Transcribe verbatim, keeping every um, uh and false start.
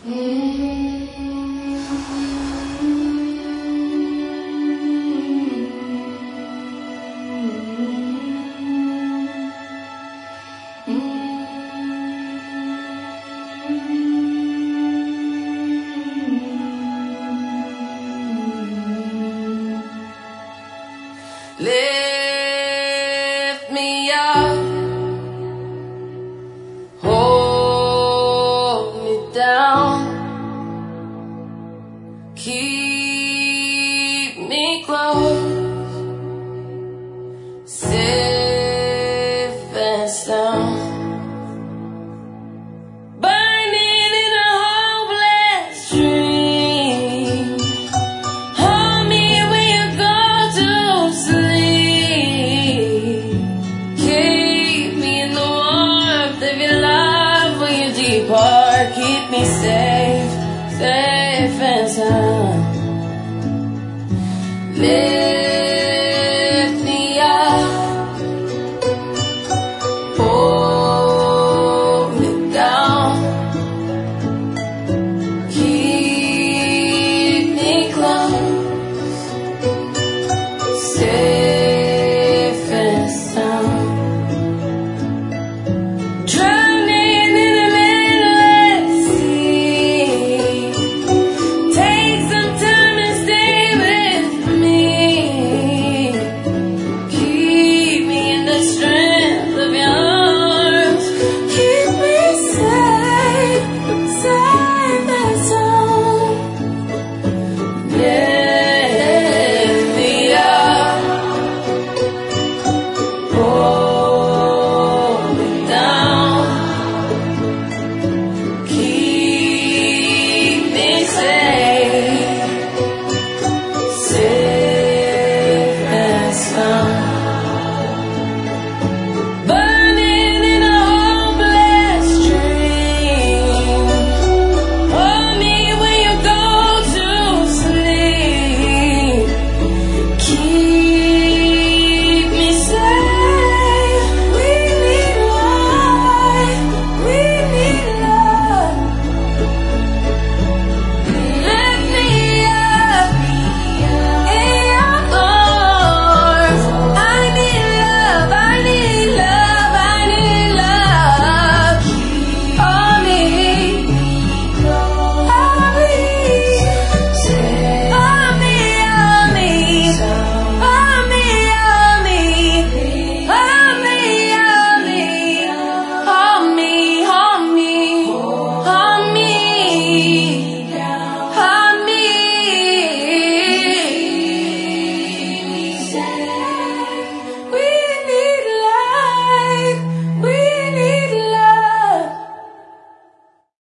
Lift me up, hold me down, keep me close, safe and sound. Burning in a hopeless dream, hold me when you go to sleep. Keep me in the warmth of your love when you depart. Keep me safe, safe and sound. Live